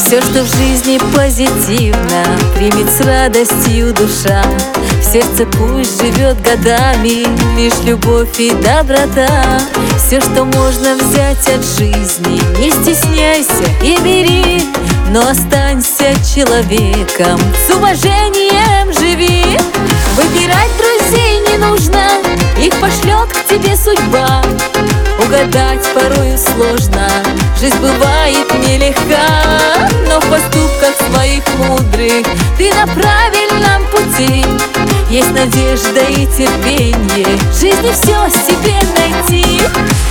Все, что в жизни позитивно, примет с радостью душа. В сердце пусть живет годами лишь любовь и доброта. Все, что можно взять от жизни, не стесняйся и бери, но останься человеком, с уважением живи. Выбирать друзей не нужно, их пошлет к тебе судьба. Угадать порою сложно, жизнь бывает нелегка, но в поступках своих мудрых ты на правильном пути. Есть надежда и терпение, в жизни все себе найти.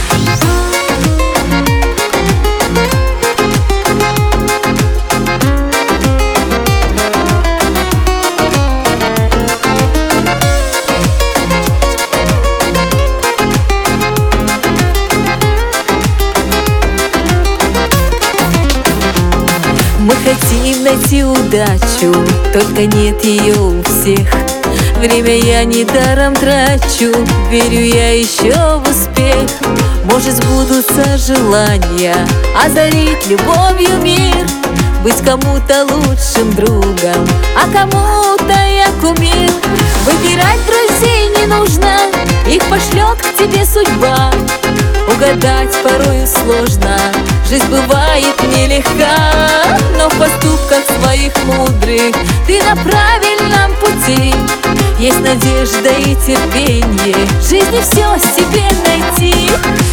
Мы хотим найти удачу, только нет ее у всех. Время я недаром трачу, верю я еще в успех. Может, сбудутся желания озарить любовью мир, быть кому-то лучшим другом, а кому-то я кумир. Выбирать друзей не нужно, их пошлет к тебе судьба. Угадать порою сложно, жизнь бывает нелегка, но в поступках своих мудрых ты на правильном пути. Есть надежда и терпение, в жизни все себе найти.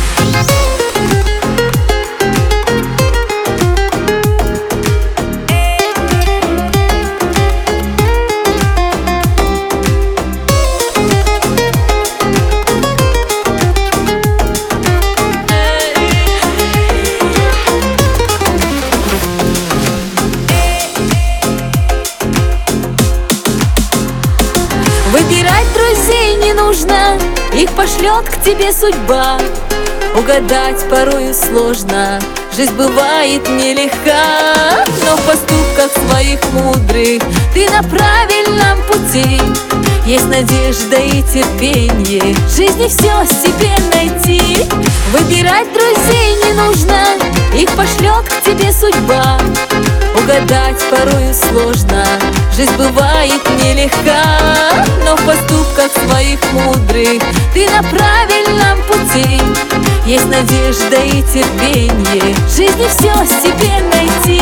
Выбирать друзей не нужно, их пошлет к тебе судьба. Угадать порою сложно, жизнь бывает нелегка, но в поступках своих мудрых ты на правильном пути. Есть надежда и терпение, в жизни все себе найти. Выбирать друзей не нужно, их пошлет к тебе судьба. Угадать порою сложно, жизнь бывает нелегка, но в поступках своих мудрых ты на правильном пути. Есть надежда и терпение, в жизни все себе найти.